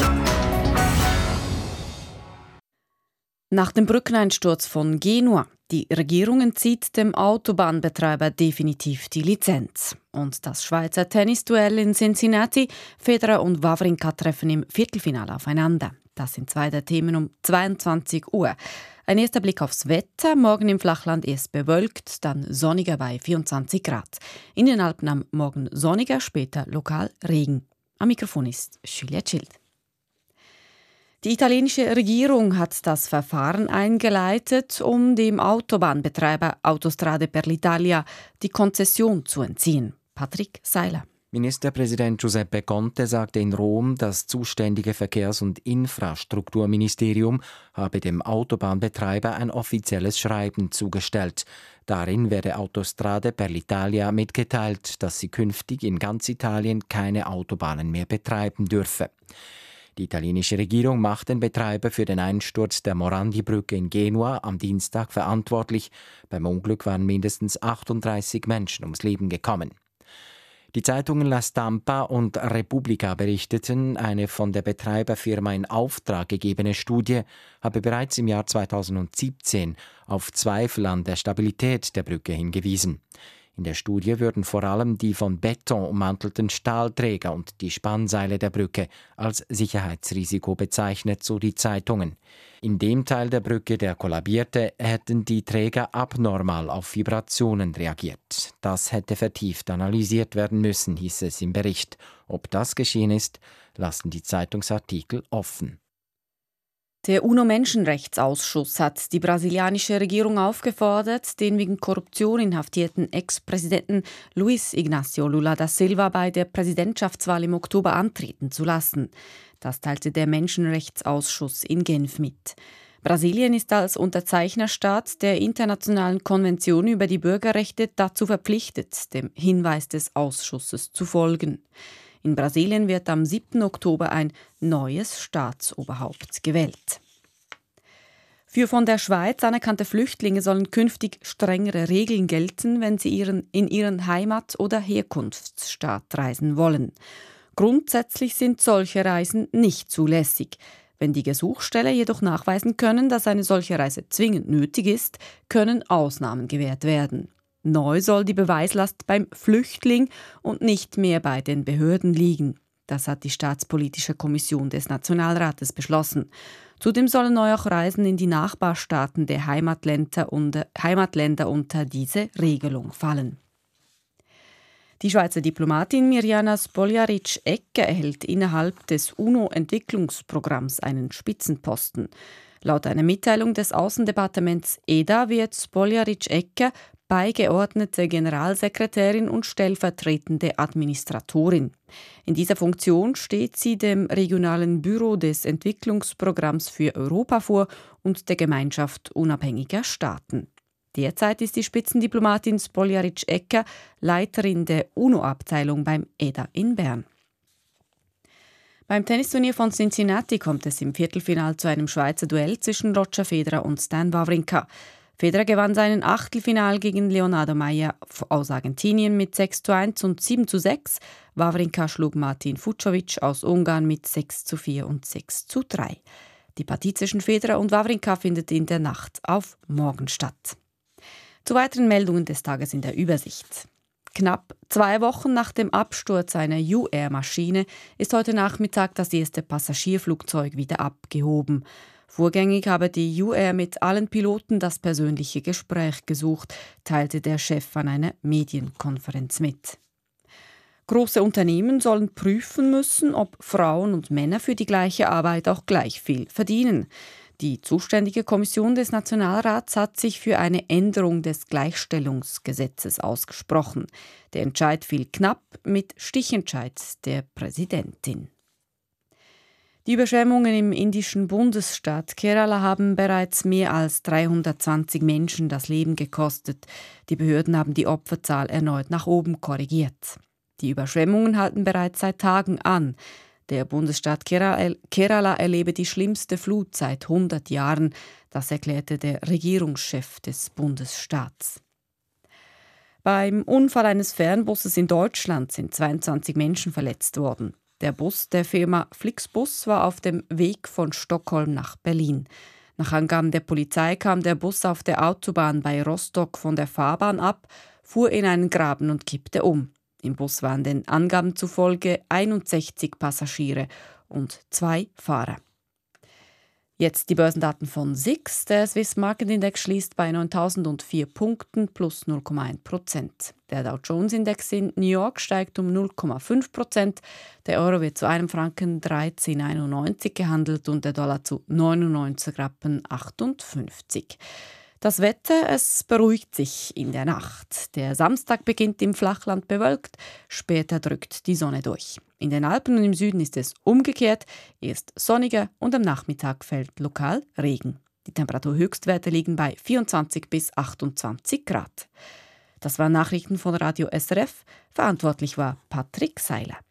Nach dem Brückeneinsturz von Genua. Die Regierung entzieht dem Autobahnbetreiber definitiv die Lizenz. Und das Schweizer Tennisduell in Cincinnati. Federer und Wawrinka treffen im Viertelfinale aufeinander. Das sind zwei der Themen um 22 Uhr. Ein erster Blick aufs Wetter. Morgen im Flachland erst bewölkt, dann sonniger bei 24 Grad. In den Alpen am Morgen sonniger, später lokal Regen. Am Mikrofon ist Julia Schild. Die italienische Regierung hat das Verfahren eingeleitet, um dem Autobahnbetreiber Autostrade per l'Italia die Konzession zu entziehen. Patrick Seiler. Ministerpräsident Giuseppe Conte sagte in Rom, das zuständige Verkehrs- und Infrastrukturministerium habe dem Autobahnbetreiber ein offizielles Schreiben zugestellt. Darin werde Autostrade per l'Italia mitgeteilt, dass sie künftig in ganz Italien keine Autobahnen mehr betreiben dürfe. Die italienische Regierung macht den Betreiber für den Einsturz der Morandi-Brücke in Genua am Dienstag verantwortlich. Beim Unglück waren mindestens 38 Menschen ums Leben gekommen. Die Zeitungen La Stampa und Repubblica berichteten, eine von der Betreiberfirma in Auftrag gegebene Studie habe bereits im Jahr 2017 auf Zweifel an der Stabilität der Brücke hingewiesen. In der Studie würden vor allem die von Beton ummantelten Stahlträger und die Spannseile der Brücke als Sicherheitsrisiko bezeichnet, so die Zeitungen. In dem Teil der Brücke, der kollabierte, hätten die Träger abnormal auf Vibrationen reagiert. Das hätte vertieft analysiert werden müssen, hieß es im Bericht. Ob das geschehen ist, lassen die Zeitungsartikel offen. Der UNO-Menschenrechtsausschuss hat die brasilianische Regierung aufgefordert, den wegen Korruption inhaftierten Ex-Präsidenten Luiz Inácio Lula da Silva bei der Präsidentschaftswahl im Oktober antreten zu lassen. Das teilte der Menschenrechtsausschuss in Genf mit. Brasilien ist als Unterzeichnerstaat der Internationalen Konvention über die Bürgerrechte dazu verpflichtet, dem Hinweis des Ausschusses zu folgen. In Brasilien wird am 7. Oktober ein neues Staatsoberhaupt gewählt. Für von der Schweiz anerkannte Flüchtlinge sollen künftig strengere Regeln gelten, wenn sie in ihren Heimat- oder Herkunftsstaat reisen wollen. Grundsätzlich sind solche Reisen nicht zulässig. Wenn die Gesuchsteller jedoch nachweisen können, dass eine solche Reise zwingend nötig ist, können Ausnahmen gewährt werden. Neu soll die Beweislast beim Flüchtling und nicht mehr bei den Behörden liegen. Das hat die Staatspolitische Kommission des Nationalrates beschlossen. Zudem sollen neu auch Reisen in die Nachbarstaaten der Heimatländer unter diese Regelung fallen. Die Schweizer Diplomatin Mirjana Spoljaric-Egger erhält innerhalb des UNO-Entwicklungsprogramms einen Spitzenposten. Laut einer Mitteilung des Außendepartements EDA wird Spoljaric-Egger beigeordnete Generalsekretärin und stellvertretende Administratorin. In dieser Funktion steht sie dem regionalen Büro des Entwicklungsprogramms für Europa vor und der Gemeinschaft unabhängiger Staaten. Derzeit ist die Spitzendiplomatin Spoljaric-Egger Leiterin der UNO-Abteilung beim EDA in Bern. Beim Tennisturnier von Cincinnati kommt es im Viertelfinale zu einem Schweizer Duell zwischen Roger Federer und Stan Wawrinka. Federer gewann seinen Achtelfinal gegen Leonardo Mayer aus Argentinien mit 6:1 und 7:6. Wawrinka schlug Martin Fucsovics aus Ungarn mit 6:4 und 6:3. Die Partie zwischen Federer und Wawrinka findet in der Nacht auf morgen statt. Zu weiteren Meldungen des Tages in der Übersicht. Knapp 2 Wochen nach dem Absturz einer U-Air-Maschine ist heute Nachmittag das erste Passagierflugzeug wieder abgehoben. Vorgängig habe die U-Air mit allen Piloten das persönliche Gespräch gesucht, teilte der Chef an einer Medienkonferenz mit. Große Unternehmen sollen prüfen müssen, ob Frauen und Männer für die gleiche Arbeit auch gleich viel verdienen. Die zuständige Kommission des Nationalrats hat sich für eine Änderung des Gleichstellungsgesetzes ausgesprochen. Der Entscheid fiel knapp mit Stichentscheid der Präsidentin. Die Überschwemmungen im indischen Bundesstaat Kerala haben bereits mehr als 320 Menschen das Leben gekostet. Die Behörden haben die Opferzahl erneut nach oben korrigiert. Die Überschwemmungen halten bereits seit Tagen an. Der Bundesstaat Kerala erlebe die schlimmste Flut seit 100 Jahren. Das erklärte der Regierungschef des Bundesstaats. Beim Unfall eines Fernbusses in Deutschland sind 22 Menschen verletzt worden. Der Bus der Firma Flixbus war auf dem Weg von Stockholm nach Berlin. Nach Angaben der Polizei kam der Bus auf der Autobahn bei Rostock von der Fahrbahn ab, fuhr in einen Graben und kippte um. Im Bus waren den Angaben zufolge 61 Passagiere und 2 Fahrer. Jetzt die Börsendaten von SIX. Der Swiss Market Index schließt bei 9.004 Punkten plus 0,1%. Der Dow Jones Index in New York steigt um 0,5%. Der Euro wird zu einem Franken 13,91 gehandelt und der Dollar zu 99,58 Rappen. Das Wetter, es beruhigt sich in der Nacht. Der Samstag beginnt im Flachland bewölkt, später drückt die Sonne durch. In den Alpen und im Süden ist es umgekehrt, erst sonniger und am Nachmittag fällt lokal Regen. Die Temperaturhöchstwerte liegen bei 24 bis 28 Grad. Das waren Nachrichten von Radio SRF. Verantwortlich war Patrick Seiler.